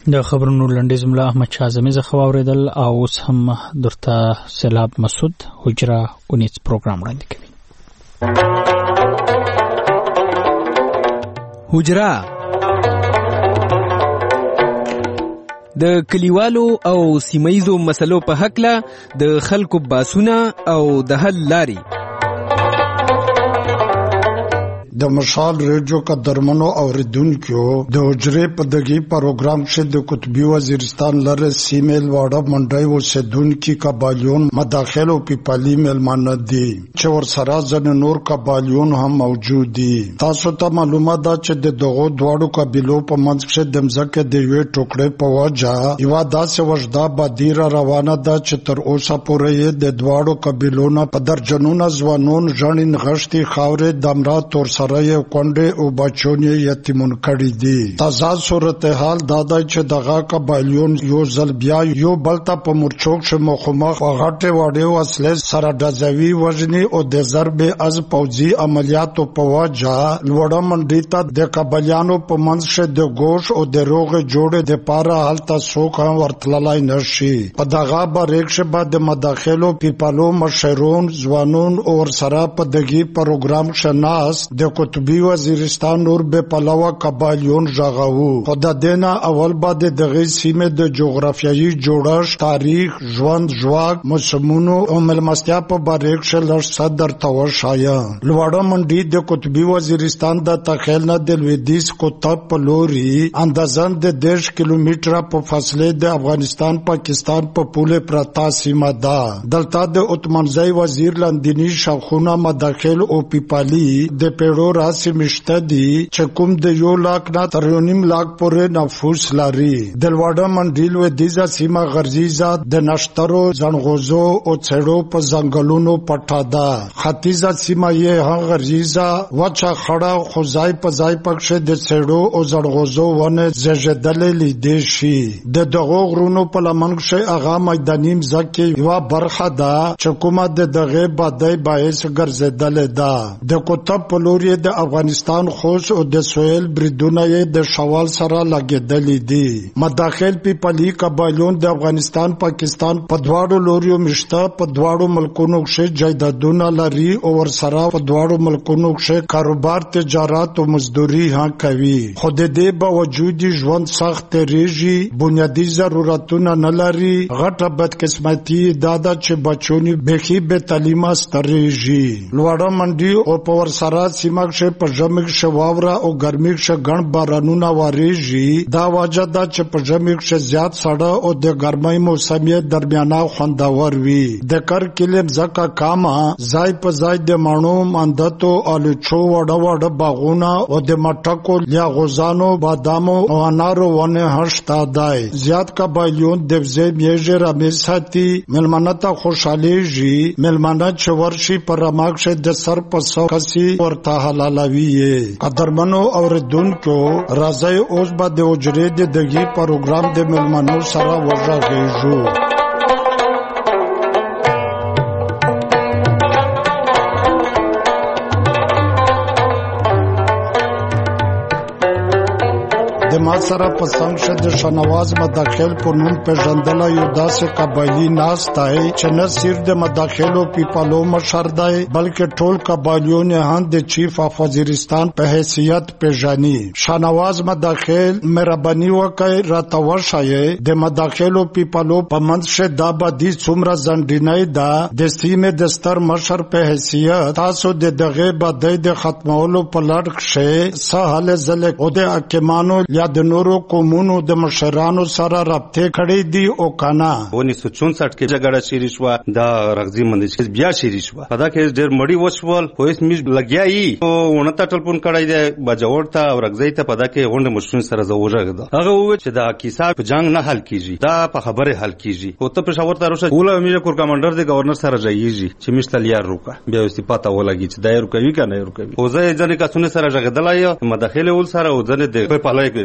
د خبرونو لنډیز ملا احمد شاه اعظمي څخه واوریدل او اوس هم درته سیلاب مسعود حجره اونیت پروګرام وړاندې کوي. حجره د کلیوالو او سیمایزو مسلو په حقله د خلکو باسونه او د حل لاري. د مشال ریډیو کا درمنو اوریدونکو د حجره په دغه پروګرام کې د قطبی وزیرستان لره سیمل واړه منډای اوسیدونکو قبایلون مداخله او پیپالی ملمانه دي چې ور سره ځن نور قبایلون هم موجود دي. تاسو ته معلومه ده چې د دغه دواړو قبیلو په منځ کې د مځکه د یوې ټوکړې په وجه یو داسې وجدا بادیر روانه ده چې تر اوسه پورې د دواړو قبیلو نه په درجنونو ځوانون ژوند غشتي خاورې دمرات تور سره کونډه او بچونه یتیمون کړي دي. تازه صورتحال دادا چې دغه قبایلون یو ځل بیا یو بلته په مرچوک ش مخمخ غټه وړو اصله سره دځوي وژني او د ضرب از پوځي عملیاتو په وجه لوړه منډي ته د قبایلانو په منځ ش د ګوش او د روغ جوړ د پاره حالت سوک ورتللای نشي. په دغه بریښ بعد مداخلو پیپالو مشرون ځوانون او سره په دغه پروګرام شناس د قطبی وزیرستان نور به پلاوا قبایلون ژغاو. خدا دینا اول بعد دغه سیمه د جغرافیایي جوړښت تاریخ ژوند ژواک موسمونو او ملمستیا په باریک شل صدر توشایا. لوړه منډي د قطبی وزیرستان د تخیل نه د لویدیس قطب په لوري اندازان د 10 کیلومتره په فاصله د افغانستان پاکستان په پوله پرتا سیمه ده. دلته د اتمنځي وزیر لندنی شاخونه مداخل او پیپالی د پیړو راسي مشته دي چې کوم د 1 لاک نه تر 1.5 لاک پورې نفوس لري. د لوړه منډي لویدیزه سیمه غرزیزه د نشترو زنغوزو او څړو په ځنګلونو پټه ده. ختیځه سیمه یې هم غرزیزه وچه خړه خوځای په ځای پکښه د څړو او زنغوزو ونه زژدلې لیدې شي. د دغه غرونو په لمن کې هغه میداني مځکه یو برخه ده چې کومه د دغه بادای باعث ګرځیدلې ده. د قطب په لوري د افغانستان خوش او د سویل بریدونه د شوال سره لګیدلې دي. مداخل پیپالی قبایلون د افغانستان پاکستان په دواړو لوریو مشته په دواړو ملکونو کې جایدادونه لري او ور سره په دواړو ملکونو کې کاروبار تجارت او مزدوري ها کوي. خو د دې باوجود ژوند سخت ریږي بنیادی ضرورتونه نه لري. غټه بدقسمتي دادا چې بچونی بخي به تعلیمه ستریږي. لوړه منډي او په ور سره سیمه کې په ژمي کې واوره او ګرمي کې ګڼ بارانونه وریږي. دا وجه ده چې په ژمي کې زیات سړه او د ګرمۍ موسم یې درمیانه خوندور وي. د کر کلم زکه کاما ځای په ځای د مانو ماندتو الچو وړه وړه باغونه او د مټکو یا غوزانو بادامو او انارو ونه هشتا دای. زیات قبایلون د وزې میږي رمساتی ملمنته خوشاليږي. ملمنه چې ورشي پر ماکشه د سر په سو کسي ورته حلالوي. قدرمنو اوریدونکو راځي اوس به د حجره د دغه پروګرام د ملمنو سره ورغږیږو. د ما سره په څنګ شه د شنواز مداخل په نوم پیژندل یو داسې قبایلی ناس دی چې نه صرف د مداخلو پیپالو مشر دی بلکې ټول قبایلیون هم د چیف اف وزیرستان په حیثیت پیژني. شنواز مداخل مهرباني وکړئ راته وښایئ د مداخلو پیپالو په منځ شه دا بدی څومره ځنډینی ده. د سیمې د ستر مشر په حیثیت تاسو د دغه بدی د ختمولو په لړ کې څه هلې ځلې او د حکیمانو یا د نورو قومونو د مشرانو سره رابطه کړې دي او کنه. 1964 کې جګړه شروع شو دا رغزي مندي بیا شروع شو. پدا کې ډېر مړی وشول خو هیڅ میش لګیایي او ونته ټلیفون کړای دی بجوړ ته او رغزي ته پدا کې غونډه مشرون سره زوجه هغه و چې دا کیسه په جنگ نه حل کیږي دا په خبره حل کیږي. او ته په شاور ته راشه اوله امیر کور کمانډر دی گورنر سره ځایږي چې مشتل یار روکا بیا استفاده ولګي چې دایر کوي کنه یې کوي. او زه ځنه کسونه سره ژغدلای مداخله ول سره او ځنه د په پالای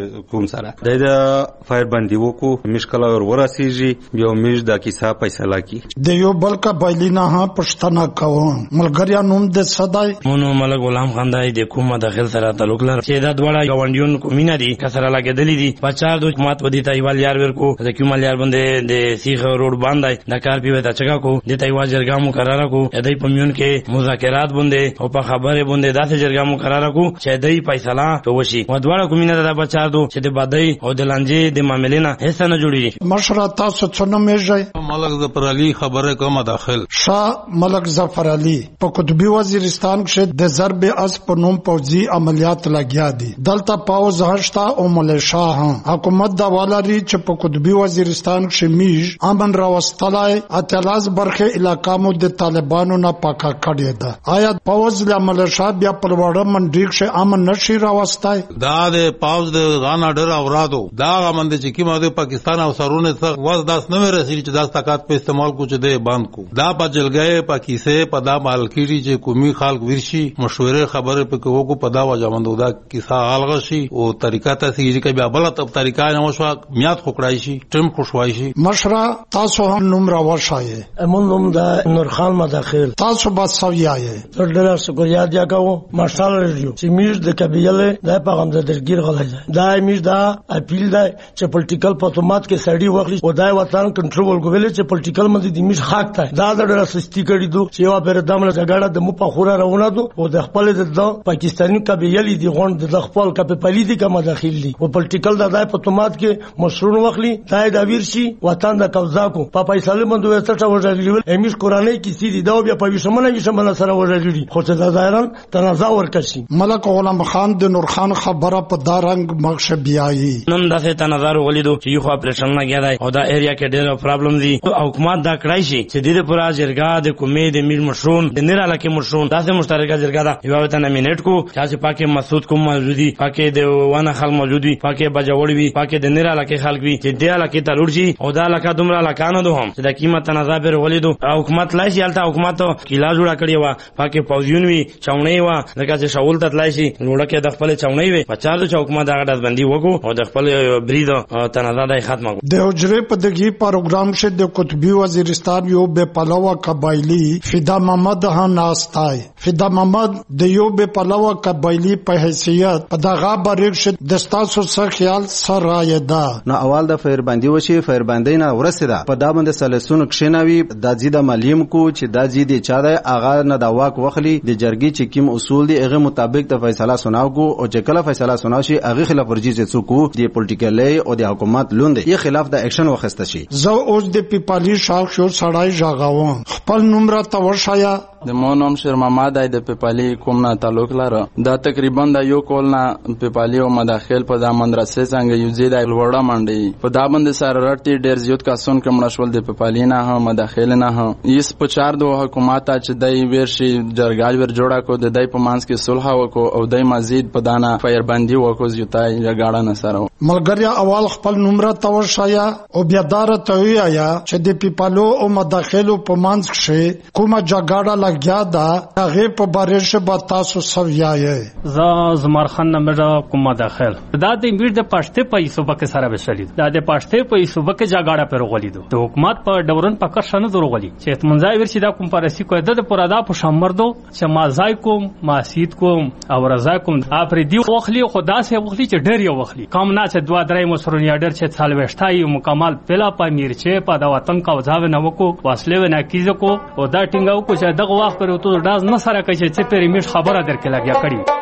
کوم سره د فایر باندې وکړو میش کله ورسیږي بیا میش د کیسه فیصله کی د یو بل قبایلی نه پښتنه کوم ملګریا نوم د صدای مونږ ملک غلام خان دای د کومه داخل سره تعلق لري چې دا دواړه گاونډیون کومینه دي کسره لګیدلې دي بچار د حکومت ودی تایوال یار ورکو د کومال یار باندې د سیخ روډ باندې د کار پیوه د چګه کو د تایوال جرګه مقرره کو د پمیون کې مذاکرات باندې او په خبره باندې داسې جرګه مقرره کو چې د فیصله وشي و دواړه کومینه د بچار دو چې د بدای او د لانجې د معاملې نه هیڅ نه جوړیږي مشره تاسو څنګه میږئ ملک ظفر علي خبره کومه داخل شاه ملک ظفر علي په قطبی وزیرستان کې د ضرب اس په نوم پوځي عملیات لګیا دي دلته پاوز هشتا او ملیشا هم حکومت دا والاري چې په قطبی وزیرستان کې میج امن راوستلای اتلاز برخه علاقامو د طالبانو نه پاکه کړی ده آیا پاوز له ملیشا بیا په وړه منډیک کې امن نشي راوستای دا د پاوز د غانا ډر اورادو دا غمند چې کیمه د پاکستان او سرونه څخه واز داس نه رسیدي چې داس طاقت په استعمال کو چې د باند کو دا په جلګې په کیسه په دا مالکیری چې کومي خلک ورشي مشوره خبره په کوو په دا وجامندو دا کیسه الغه شي او طریقه ته سیږي چې بیا بل ته طریقه نه وشو میاد خوکړای شي ټیم خوشوای شي مشره تاسو هم نوم راوښایي امون نوم دا نور خان مداخل تاسو با سویایي ډېر شکریا دی کوم ماشال رادیو چې میز د قبیله د پیغام د درګیر غلای دا میز دا اپیل دا چې پولیټیکل پاتومات کې سړی وغلی او دا وطن کنټرول کوي چې پولیټیکل مندي د میز حق ته دا ډېر سستی کړی دو چې یو پر دمله جګړه د مو په خوره روانه دو او د خپل د پاکستاني قبیله دی غوند د خپل کپپلی دی کوم داخل دي او پولیټیکل دا پاتومات کې مشرون وغلی دا د ویرشي وطن د قبضه کو په فیصله مندو ورته وژغلی امیش قرانه کې سیدی دا بیا په وشمنه سره وژغلی خو چې دا ظاهرا تنازع ورکشي ملک غلام خان د نور خان خبره په دارنګ مخ بیاي نن داسې تنازع ولیدو چې یو اپریشن نه کېدای او دا ایریا کې ډېر پرابلم دي او حکومت دا کړای شي چې د دې پورا جرګه د کومې د میل مشرون د نراله کې مشرون داسې مشترکه جرګه دا یو ته نامینیټ کو چې پاکه مسعود کوم موجودي پاکه د وانه خل موجودي پاکه بجوړ وی پاکه د نراله کې خلک وی چې د علاقې ته لورجي او دا علاقه دومره لکانه دوه هم چې د قیمت تنازع پر ولیدو حکومت لای شي الته حکومت کلا جوړه کړی و پاکه پوزیون وی چاونې و دغه چې شاول ته لای شي لوړه کې د خپل چاونې وی په چارو چې حکومت هغه د بندي وکړو او د خپل برید تنازع د ختمه د حجره په دغه پروګرام کې د قطبی وزیرستان یو به پلوه قبایلی فدا محمد هم ناستای فدا محمد د یو به پلوه قبایلی په حیثیت په دغه بریک شد دستاسو سره خیال سره یدا نو اول د فیر باندې وشي فیر باندې نه ورسېده په دا باندې سلسون کښیناوي د زیاده ملیم کو چې د زیاده چا د اغا نه دا واک وخلی د جرګي چې کوم اصول دي هغه مطابق د فیصله سناوګو او چې کله فیصله سناو شي هغه خلاف ورجی چې څوک دی پولیټیکل او د حکومت لوند یې خلاف د اکشن وخسته شي زه اوس د پیپالی شاخ شو سړای ژغاوم خپل نوم را توشایا د مو نوم شیر محمد د پیپالی کوم نه تعلق لري دا تقریبا د یو کول نه پیپالی او مداخل په د مدرسې څنګه یو زیاده لوړه منډي په دا باندې سره رټي ډیر زیات کسون کوم نشول د پیپالی نه هم مداخل نه هم یس په چار دو حکومت چې دای ورشي جرګال ور جوړه کو د دای په مانس کې صلح وکړو او دای مزید په دانا فایر باندې وکړو زیاتای جګړه نه سره ملګریا اول خپل نوم را توشایا او بیا دار ته یا چې د پیپالو او مداخلو په مانس کې کومه جګړه لګیا دا هغه په بارش به تاسو سویایي زمار خان نمبر کوم مداخل دا د امیر د پښتې په صوبه کې سره بشلید دا د پښتې په صوبه کې جګړه پر غولیدو د حکومت په ډورن په کښنه درغلی چې منځای ورشي دا کوم پرسي کوی د پرادا په شمردو چې ما ځای کوم ما سید کوم او رضا کوم افریدي وخلی خدا سه وخلی چې ډیر یو وخلی کم نه چې دوا درې مسرونی ډیر چې څالوښتای مکمل پلا په میرچه په د وطن کا وځاو نه وکړو واسلې نه کیږي کو او دا ټینګاو کو چې دغه وخت پر تو داز نه سره کوي چې پیری میش خبره درکې لګیا کړی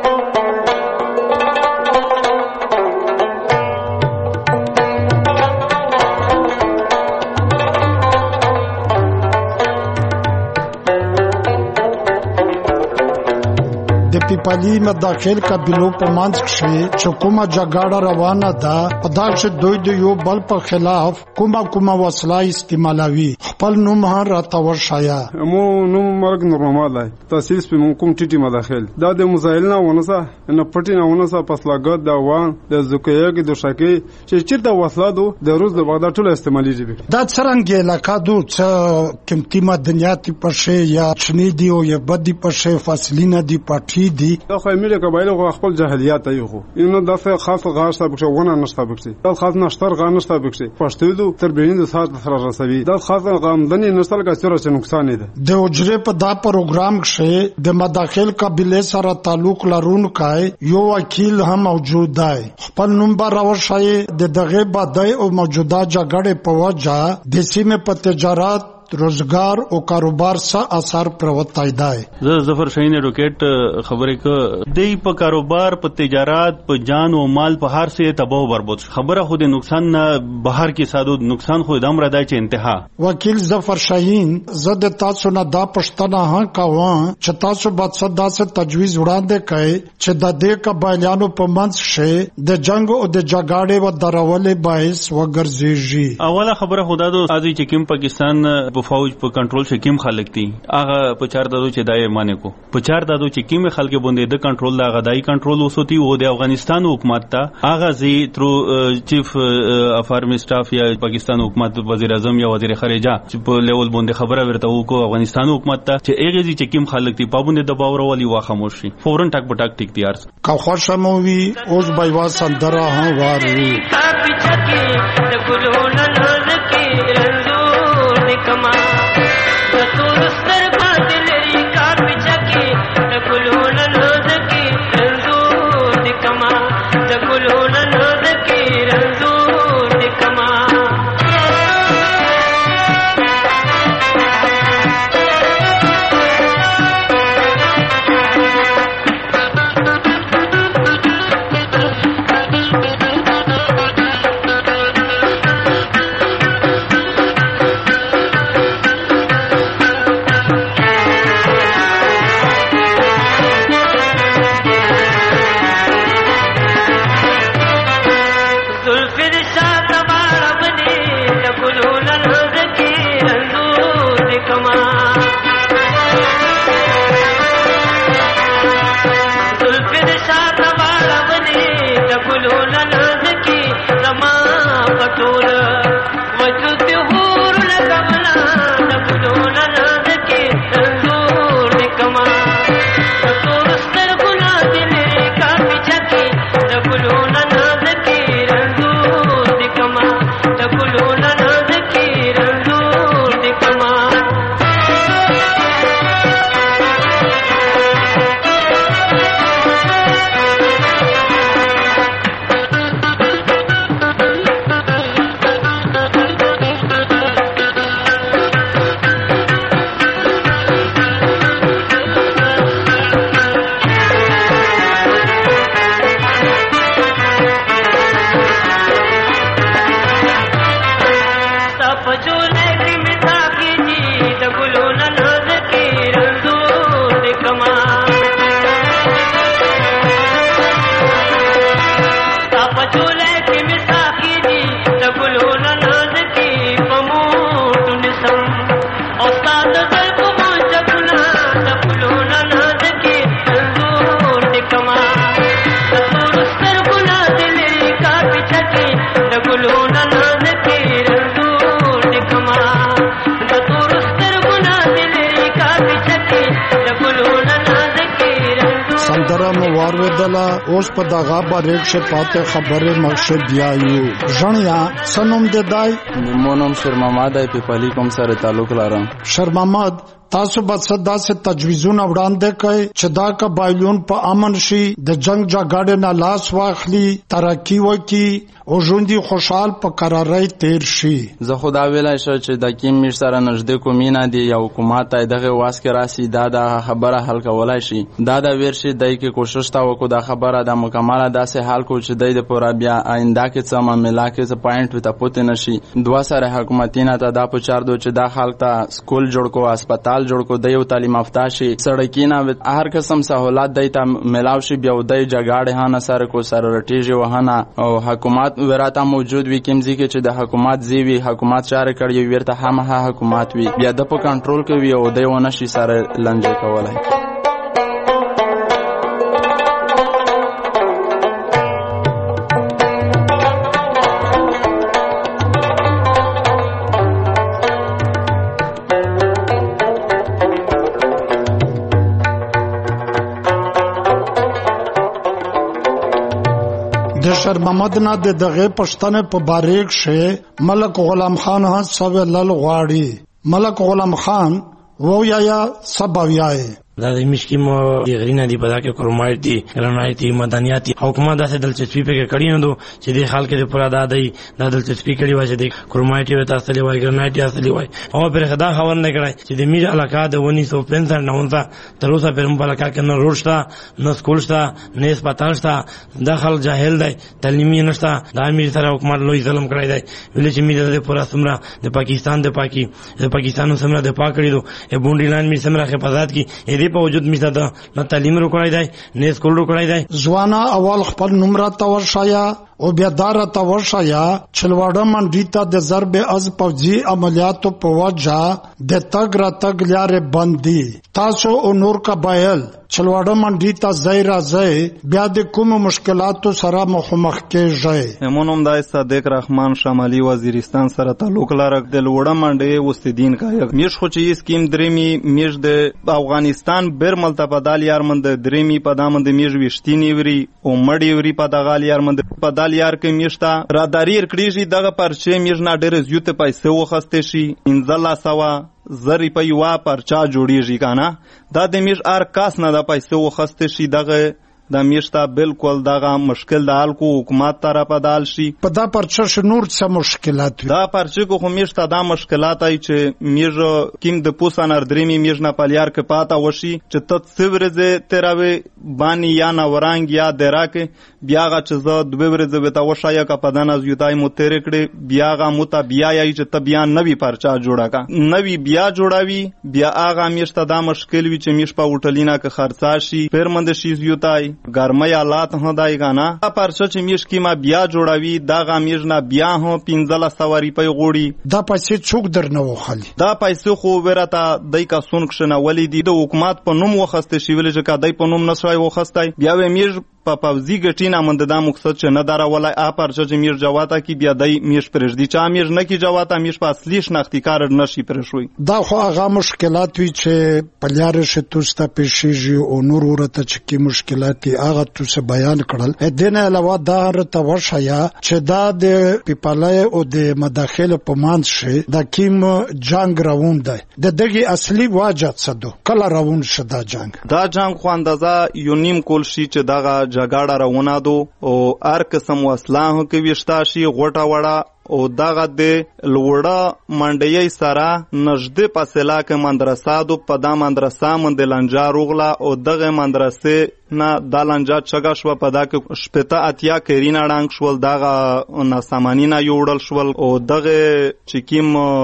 د پیپالی مداخل قبیلو په منځ کې چې کومه جګړه روانه ده په دا چې دوی د یو بل په خلاف کومه وسله استعمالوي خپل نوم هم راته ورشایا مو نوم مرګ نورمال دی تاسیس په کوم ټیټي مداخل دا د مزایل نه ونسه نه پټی نه ونسه پسلاګات دا وان د زکیه د شکی چې چیرته وسله دو د روز د بغداد ټول استعمالېږي دا څنګه علاقه دو چې کمتي مدنیات په شی یا چنی دی او یا بدی په شی فاصلینه دی پټی دی دا خو امیر قبایل خو خپل جاهلیت ای خو اینو داسه خاص غاښ تا بکشه ونه نشته بکشه دا خاص نشتر غا نشته بکشه پښتو دو تر بینند سات سره رسوي دا خاص غامدنی نسل کا سره نقصان ده د اجره په دا پروګرام کې د مداخل قبیله سره تعلق لرونکای یو وکیل هم موجود دی خپل نوم به راوښایي د دغه بدای او موجوده جګړې په وجه د سیمې په تجارت روزګار او کاروبار څخه اثر پروتای دی زه ظفر شاهین ایڈوکیټ خبرې ک دی په کاروبار په تجارت په جان او مال په هر څه تباہ و برباد خبره خود نقصان نه بهر کې سادو نقصان خو دم را دی چې انتها وکیل ظفر شاهین زه د تاسو نه دا پښتنه ها کوم چې تاسو به څه داسې تجویز وړاندې کړئ چې د دې قبایلانو په منځ کې د جنگ او د جګړې و درولې باعث وګرځيږي اوله خبره خدا دو ازي چې کوم پاکستان په فوج په کنټرول کې کوم خلک دي هغه په چار دادو چې دای معنی کو په چار دادو چې کوم خلک باندې د کنټرول دا غدای کنټرول وسوتی او د افغانستان حکومت ته هغه زی ترو چیف اف آرمی سټاف یا پاکستان حکومت وزیر اعظم یا وزیر خارجه چې په لیول باندې خبره ورته وکړو افغانستان حکومت ته چې هغه زی چې کوم خلک دي پابند دباو راولي وا خاموش شي فورن ټک پټک ټیک تیار کا خوشموي اوس بایوا سندره ها واري कमा तो सर बादल का पिछके गुलो ननद के रंजूर कमा गुलो ननद के रंजूर कमा اوس په دغه باندې چې پاتې خبره مقصد دیایو ژوندیا سنوم د دای مونوم شرماماد په پالي کوم سره تعلق لرم شرماماد تاسو به صدا سے تجویزونه وړاندې کړئ چې دا قبایلون په امن شي د جنگ جګړې نه لاس واخلي ترقی وکړي او ژوند خوشحال په قرارای تیر شي زه خدا ویلای شم چې د کیم میر سره نږدې کومینه دی یا حکومت ته دغه واسکه راسي دا خبره حل کولای شي دا ورشي دای کې کوشش تا وکړو دا خبره د مکمله داسې حل کو چې دای د پورا بیا آینده کې څه معاملې کې څه پوینټ وته پوت نشي دوا سره حکومتینه ته دا پچار دو چې دا خلک ته سکول جوړ کو هسپتال جوړ کو دیو تعلیم یافته شي سړکینه هر قسم سہولت دای ته ملاو شي بیا دای جګړه هانه سره کو سره رټیږي وهانه او حکومت وراته موجود وي کمزې کې چې د حکومت زیوی حکومت چار کړی ورته هم حکومت وي بیا د په کنټرول کې وي او دی ونه شي سره لنجه کولای د شر محمد نه د دغه پښتنه په باریک شه ملک غلام خان ها سوي لل غواړي ملک غلام خان وو یا سباویای دا د مشکی مو د غرینه دی په دا کې کورمایټ دی رنایتی مدنیاتی حکومت داسې دلچسپي پکې کړی نه دو چې د خلک د پورا دادای د دلچسپي کړی وای چې د کورمایټ وته اصلي وای ګرنایټي اصلي وای او پر خدا خبر نه کړای چې د میر علاقه د 1965 نه ونځه تر اوسه پر په علاقه کې نه روډ شته نه سکول شته نه هسپتال شته داخل جاهل دی تعلیمي نشته د امیر سره حکومت لوی ظلم کړی دی ویل چې میر د پورا سمرا د پاکستان سمرا د پاکړي دو ای بونډي لاین می سمرا حفاظت کی په وجود میته دا نه تعلیم روکړای دی نه سکول روکړای دی ځوانا اول خپل نمره تورشایا او بیا دار تورشایا چلواړه منډی ته د ضرب از پوجي عملیاتو په وجه د تګ را تګ لارې بندي تاسو او نور قبایل چلواړه منډی ته ځای راځي بیا د کوم مشکلاتو سره مخامخ کېږي همونم د صادق رحمان شمالي وزیرستان سره تعلق لري د لوړه منډي وستدین کایګ میش خو چې سکیم درېمی میش د افغانستان بیر ملتپدال یارمند درېمی پدامند میش وشتینی وری او مړی وری پدغال یارمند پدال یار کې میشتا راداریر کړیږي دغه پرچې میش نه ډېر زیات پیسې وخسته شي انزلا سوا زری په یوا پرچا جوړیږي کنه دا د میش ار کاس نه د پیسې وخسته شي دغه د میشتا بالکل دغه مشکل د حل کو حکومت طرفه دال شي په دا پرچه نور څه مشکلات دا پرچه کو خو میشتا دا مشکلات ای چې میژ کیم د پوسانر درېمی میژ نه پالیار کې پاتا وشي چې ته سورزه تراوي بانی یا نه ورانګ یا دراکه بیاغه چې زه دوه ورځې وتا وشایا کا پدان از یوتای مو تیر کړي بیاغه متا بیا یی چې ته بیا نوی پرچا جوړا کا نوی بیا جوړاوي بیا اغه میشتا دا مشکل وی چې میش په وټلینا کې خرڅا شي پرمند شي یوتای ګرمۍ حالات هدای غانا پرچه چې میش کی ما بیا جوړاوي دا غامیژ نه بیا هو 1500 روپۍ غوړي دا پیسې څوک درنه وخالي دا پیسې خو ورته دای کا سون کښنه ولې دی د حکومت په نوم وخسته شي ولې چې کا دای په نوم نشوي وخستای بیا و میژ په پوزي ګټینا مند دا مقصد چې نه دره ولای پرچه چې میژ جواته کی بیا دای میژ پرېږدي چې میژ نه کی جواته میژ په اصلي شناختی کار نشي پرېښوي دا خو هغه مشکلات وی چې پلیار شتوسته پېښیږي او نور ورته چې کی مشکلات هغه تاسو بیان کړل دنه علاوه دا رته وشایا چې دا د پیپلای او د مداخله په مانځ شي دا کیم جنگ روان دی د دغه اصلي واجب څه دو کله روان شدا جنگ خو اندازه یو نیم کول شي چې دغه جګړه روانه دو او هر قسم وسله کې وشتا شي غوټه وړه او دغه د لوړه منډي سره نږدې فاصله کې مدرسه دو په دا مدرسه مند لنجا روغلا او دغه مدرسه نه د لنجا چګه شو په دا کې شپته اتیا کرینا ډنګ شول دغه ناسامانینا یوړل شول او دغه چکیم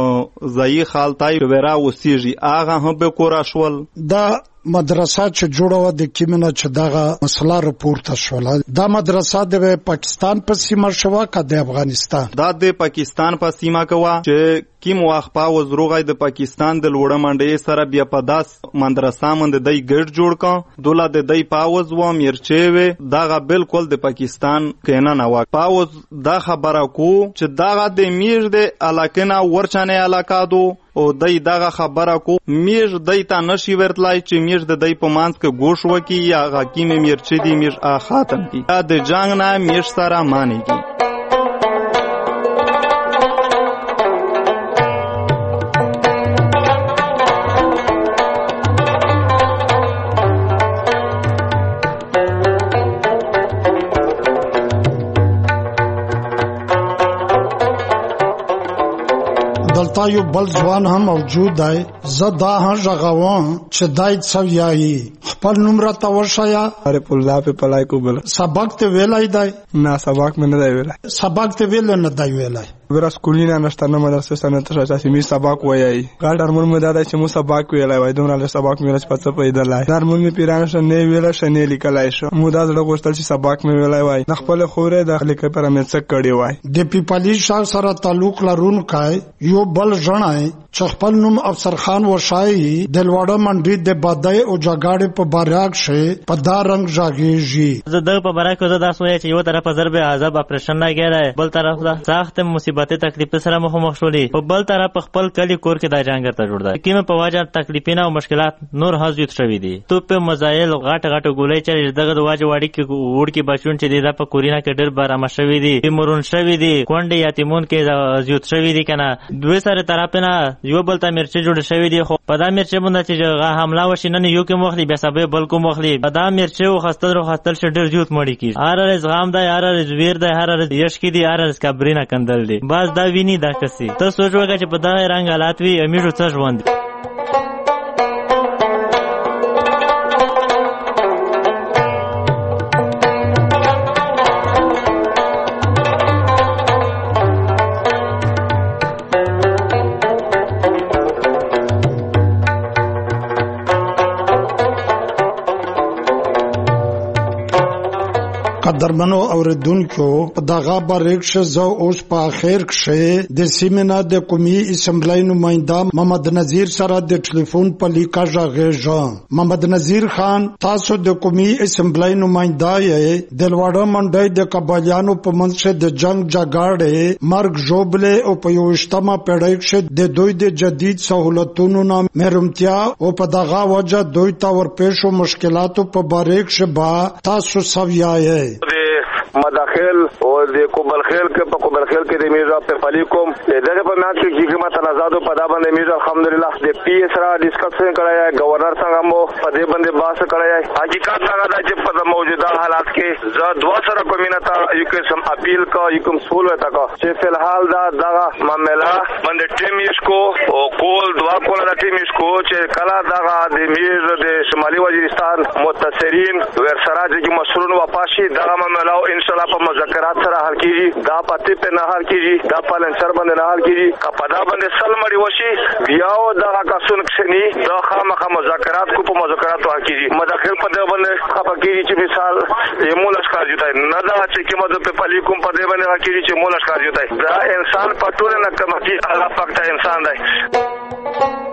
ځای خالتای ورا وسیږي هغه هم به کورا شول دا مدرسه چې جوړه د کیمنه چې دغه مسله راپورته شول دا مدرسه د پاکستان په سیمه شوه که د افغانستان دا د پاکستان په سیمه کوه چې کیم واخپا وزروغای د پاکستان د لوړه منډي سره بیا په داس مدرسه مند دای ګډ جوړ کا دوله د دای پاوز و میرچوي دغه بالکل د پاکستان کینه نه و پاوز دا خبره کو چې دغه د میژ د علاقه ورچانه علاقه دو او دای دغه خبره کو میژ دای ته نشي ورتلای چې میژ د دای په مانس کې ګوش وکي یا حکیم میرچي دی میژ خاتم کی دا د جنگ نه میژ سره مانی کی دلته یو بل ځوان هم موجود دی زه دا هم غواړم چې دای څه وایي خپل نمره ته وشایا عارف الله په پلای کو بل سبق ته ویلای دی نه سبق مې نه دی ویلای سبق ته ویل نه دی ویلای ورا سکولینا نشته نه مدرسې سره ته چې می سبق وایي ګال درمون مې دا چې مو سبق ویلای وای دومره سبق مې ولې پڅ پیدلای درمون مې پیران شو نه ویل شنه لیکلای شو مو دا زړه غوښتل چې سبق مې ویلای وای خپل خوره داخلي کې پر مې څک کړی وای د پیپلی شاه سره تعلق لرونکای یو بل ژړای چې خپل نوم افسر خان وشای د لوړه منډي د بادای او جګړې په باراک شه په دا رنگ ژاګيږي زه د په باراک زه دا سوې چې یو طرف ضرب عذاب اپریشن نه کېره بل طرف دا سخت مصیبت مصیبتي تکلیف سره مخ شولې. په بل طرف خپل کلی کور کې د جنګر ته جوړ دی کیمه په واجه تکلیفونه او مشکلات نور حزت شوي دي. تو په مزایل غټ ګولې چې دغه د واجه واړی کې وړ کې بچون چې د په کورینا کې ډېر برامه شوي دي مرون شوي دي کونډې یتیمون کې زیات شوي دي کنه. دوی سره طرف نه یو بل ته مرچ جوړ شوي دي خو په دا مرچ باندې چې حمله وشي نه یو کې مخلي بیا سبب بل کو مخلي په دا مرچ او خستل ډېر زیات مړی کی. هر زغام دی هر زویر دی هر یشکی دی هر کبرینا کندل دی باز دا ویني دا کسي. ته سوچ وکړه چې په دا رنګ حالات وي امیرو څه ژوند. قدرمنو اوریدونکو دغه بریک زو اوس په اخر کې د سیمنا د قومي اسمبلی نماینده محمد نذیر سره د ټلیفون په لیکه ژغېږم. محمد نذیر خان تاسو د قومي اسمبلی نماینده یې د لوړه منډۍ د قبایلیانو په منځ کې د جنگ جګړې مرګ ژوبلې او په 21مه پیړۍ کې د دوی د جدید سہولتونو نه محرومتیا او په دغه وجه دوی ته ورپېښو مشکلاتو په بریک کې با تاسو سویایې مداخل او د کوبل خیل کې په کوبل خیل کې د میرزا په پلی کوم دغه په نات کې حکومت تنازعات په دا باندې میرزا الحمدلله د پی اس را ډیسکشن کړای گورنر څنګه مو په دې باندې باس کړای. حقیقت هغه دا چې په موجوده حالات کې زه دوا سره کومینتا یو کې سم اپیل کا یو کوم سول وتا کا چې فی الحال دا معاملہ باندې ټیم یې کو او کول دوا کول د ټیم یې کو چې کلا دا د میرزا د شمالي وزیرستان متصرین ورسره چې مسؤلون واپاشي دا معاملہ ان شاء الله په مذاکرات سره حل کیږي. دا پاتې په نه حل کیږي دا په لنچر باندې نه حل کیږي کپدا باندې سل مړی وشي بیا او دا کسون کښنی دا خامخا مذاکرات کو په مذاکرات حل کیږي. مداخل په دې باندې خپه کیږي چې مثال یې مولش کار جوړای نه دا چې کوم د په پلی کوم په دې باندې حل کیږي چې مولش کار جوړای دا انسان په ټول نه کم کی الله پاک ته انسان دی.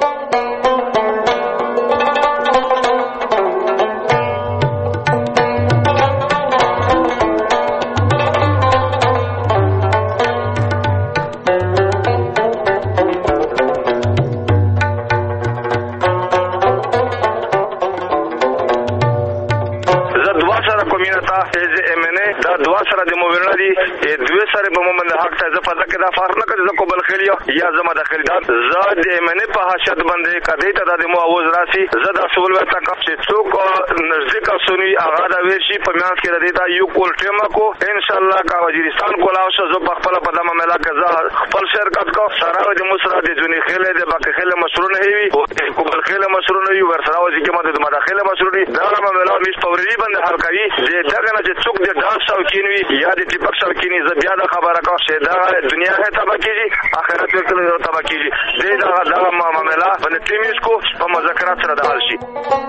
دا دوا سره د موویرنا دي دوی سره په مومن حق ته زفه ځکه دا فرق نه کوي زکو بل خلیو یا زما داخلي دا زاد منه په حشد باندې کدی ته د مواوز راسي زدا سول ورته چې څوک نزدیک سنوي هغه دا ویشي په میاس کې د دې دا یو کول ټیما کو ان شاء الله کا وزیرستان کولا او زه په خپل په دمه ملا کزا خپل شرکت کو سره د مصر د جونی خله د باقي خله مشرونه هي او کو بل خله مشرونه یو ورسره وځي کې مده مداخله مشرونی دا ملا مش پوري باندې حل کوي دغه نه چې څوک د داس شوکینوي یا د ټیپک شوکینی زبیا د خبره کا شه دا دنیا ہے تبا کیږي آخرت کې کله تبا کیږي دا معاملہ باندې ټیمز کو په مذاکرات سره د حل شي.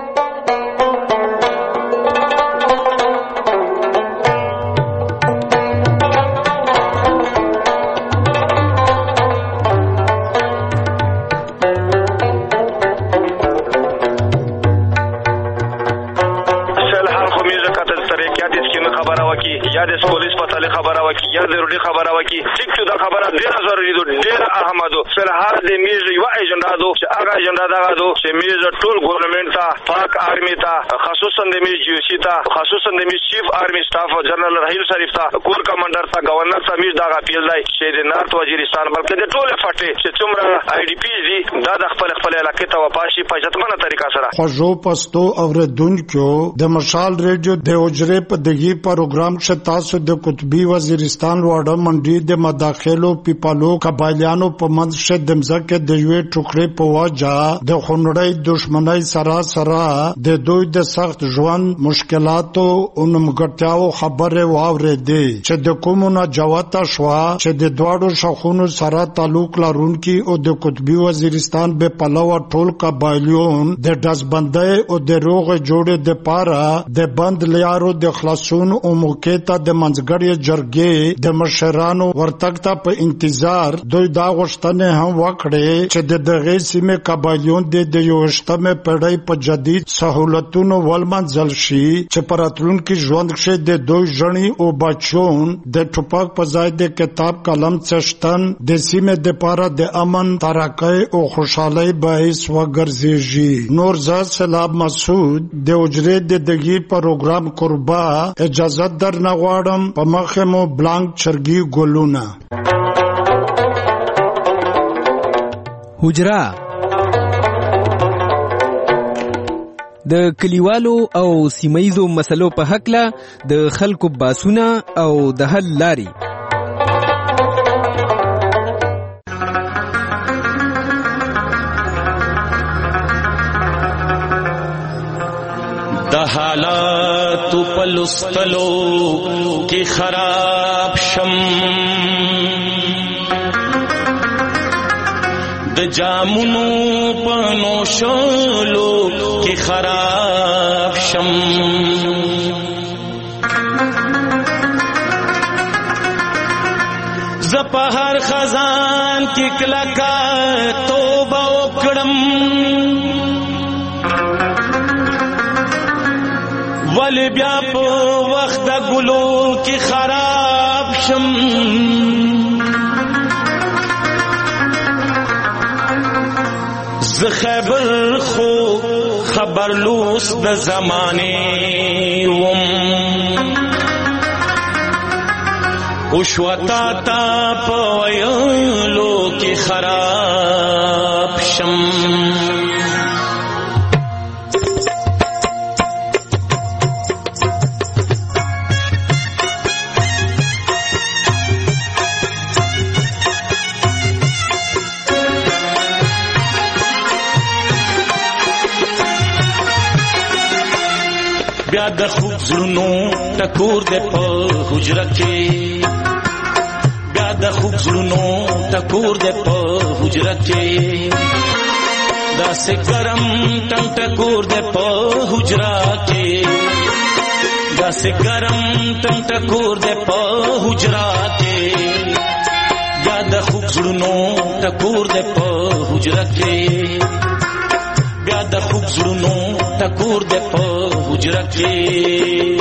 یا د پولیس په تعلق خبره وکي یا د روډي خبره وکي ټیک ته دا خبره ډیره ضروري ده ډیره اهمه ده. فلحال د میز یو ایجنډا ده چې هغه ایجنډا دا ده چې میز ټول ګورنمنت ته پاک آرمي ته خصوصا د میز یو شي ته خصوصا د میز چیف آرمي سټاف جنرال رحیل شریف ته کور کمانډر ته گورنر ته میز دا اپیل دی چې د نارت وزیرستان بلکې د ټول فټه چې څومره آی ډی پی دي دا د خپل علاقې ته واپاشي په ځتمنه طریقه سره. خوږو پښتو اوریدونکو د مشال ریډیو د اوجره په دغه پروګرام کې تاسو د قطبی وزیرستان وړه منډي د مداخلو پیپالو قبایلیانو په منځ کې د مزکه د یو ټوکړې په واجه د خونړۍ دښمنۍ سره د دوی د سخت ژوند مشکلاتو او نمګټیاو خبره واورېدې چې د کومونه جواته شو چې د دواړو شخونو سره تعلق لرونکي او د قطبی وزیرستان به پلوه ټول قبایلیون د دزبندۍ او د روغ جوړې د پاره د بند لیارو د خلاصون او موقع ته د د منځګړي جرګې د مشرانو ورتګ ته په انتظار دوی دا غوښتنې هم وکړې چې د دغه سیمې قبایلیون د 21مې پېړۍ په جدید سہولتونو ولمنځل شي چې په راتلونکي ژوند کښې د دوی ژڼې او بچون د ټوپک په ځای د کتاب قلم څښتن د سیمې دپاره د امن ترقۍ او خوشحالۍ باعث وګرځېږي. نور زه سلاب مسعود د حجرې د دغه پروګرام قربا اجازه درنه غواړم. په مخه مو بلانک چرګي ګلونه. حجره د کلیوالو او سیمایزو مسلو په حقله د خلکو باسونه او د حل لاري. د حالاتو په لوستلو کې خراب شم، د جامونو په نوشلو کې خراب شم، ز په هر خزان کې کلکا توبه وکړم، ولی بیا په وخت د ګلو کې خراب شم، ز خیبر خو خبرلوس د زمانه وم، وشوتا تا په ویلو کې خراب شم. بیا د خوب زړونو ټکور دې په حجره کې، بیا د خوب زړونو ټکور دې په حجره کې، داسې ګرم ټنګ ټکور دې په حجره کې، داسې ګرم ټنګ ټکور دې په حجره کې، بیا د خوب زړونو ټکور دې په حجره کې، بیا د خوب زړونو ټکور دې په حجره کې.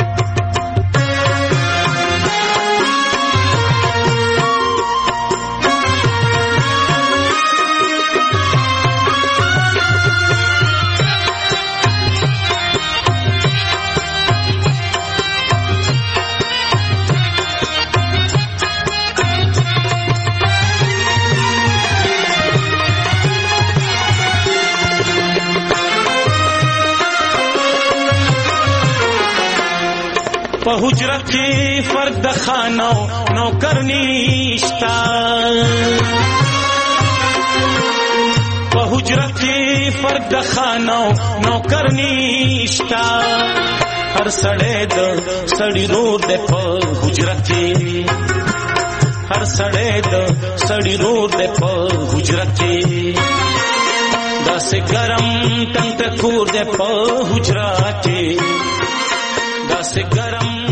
په حجره کې فرق د خانو نوکر نشتا، په حجره کې فرق د خانو نوکر نشتا، هر سړی د سړی رور دی په حجره کې، هر سړی د سړی رور دی په حجره کې، داسې ګرم ټنګ ټکور دی په حجره کې، داسې ګرم